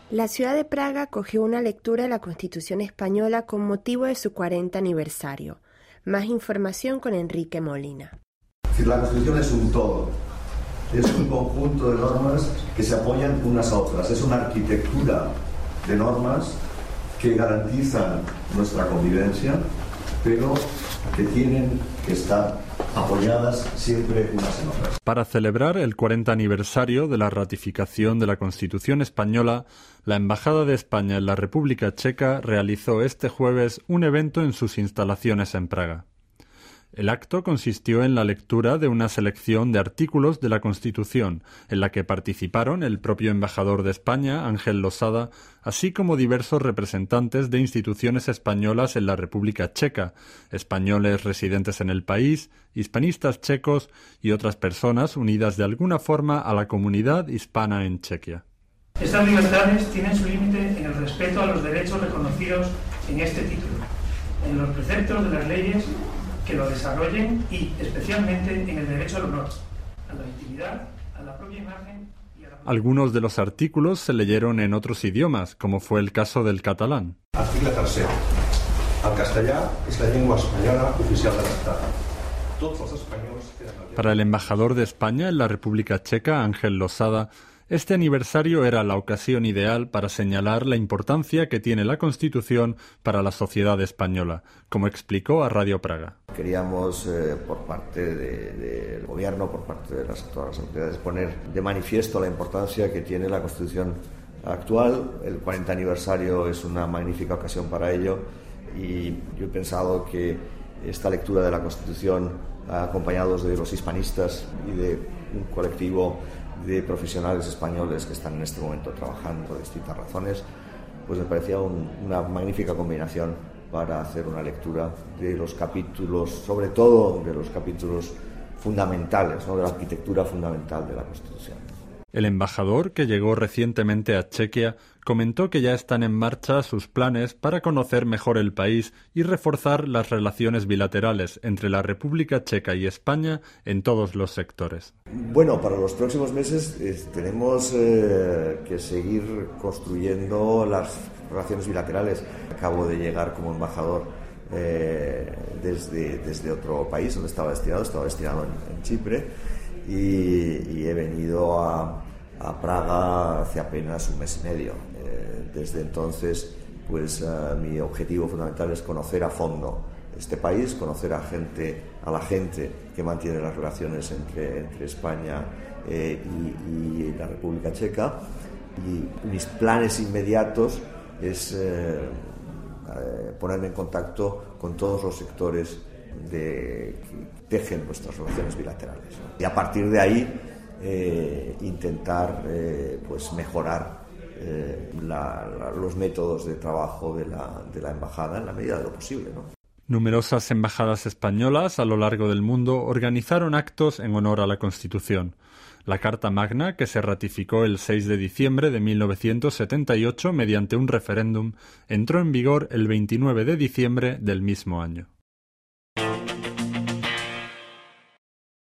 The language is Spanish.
La ciudad de Praga acogió una lectura de la Constitución española con motivo de su 40 aniversario. Más información con Enrique Molina. La Constitución es un todo, es un conjunto de normas que se apoyan unas a otras, es una arquitectura de normas que garantizan nuestra convivencia, pero que tienen que estar apoyadas siempre unas en otras. Para celebrar el 40 aniversario de la ratificación de la Constitución española, la Embajada de España en la República Checa realizó este jueves un evento en sus instalaciones en Praga. El acto consistió en la lectura de una selección de artículos de la Constitución, en la que participaron el propio embajador de España, Ángel Losada, así como diversos representantes de instituciones españolas en la República Checa, españoles residentes en el país, hispanistas checos y otras personas unidas de alguna forma a la comunidad hispana en Chequia. Estas libertades tienen su límite en el respeto a los derechos reconocidos en este título, en los preceptos de las leyes que lo desarrollen y, especialmente, en el derecho al honor, a la intimidad, a la propia imagen y a la... Algunos de los artículos se leyeron en otros idiomas, como fue el caso del catalán. Article 3. El castellà és la llengua espanyola oficial de l'Estat. Tots els espanyols tenen la... Para el embajador de España en la República Checa, Ángel Losada, este aniversario era la ocasión ideal para señalar la importancia que tiene la Constitución para la sociedad española, como explicó a Radio Praga. Queríamos, por parte del gobierno, por parte de todas las autoridades, poner de manifiesto la importancia que tiene la Constitución actual. El 40 aniversario es una magnífica ocasión para ello y yo he pensado que esta lectura de la Constitución, acompañados de los hispanistas y de un colectivo de profesionales españoles que están en este momento trabajando por distintas razones, pues me parecía una magnífica combinación para hacer una lectura de los capítulos, sobre todo de los capítulos fundamentales, ¿no?, de la arquitectura fundamental de la Constitución. El embajador, que llegó recientemente a Chequia, comentó que ya están en marcha sus planes para conocer mejor el país y reforzar las relaciones bilaterales entre la República Checa y España en todos los sectores. Bueno, para los próximos meses tenemos que seguir construyendo las relaciones bilaterales. Acabo de llegar como embajador desde otro país donde estaba destinado en Chipre y he venido a Praga hace apenas un mes y medio. Desde entonces, pues mi objetivo fundamental es conocer a fondo este país, conocer a la gente que mantiene las relaciones entre España y la República Checa. Y mis planes inmediatos es ponerme en contacto con todos los sectores que tejen nuestras relaciones bilaterales, ¿no? Y a partir de ahí intentar pues mejorar los métodos de trabajo de la embajada en la medida de lo posible, ¿no? Numerosas embajadas españolas a lo largo del mundo organizaron actos en honor a la Constitución. La Carta Magna, que se ratificó el 6 de diciembre de 1978 mediante un referéndum, entró en vigor el 29 de diciembre del mismo año.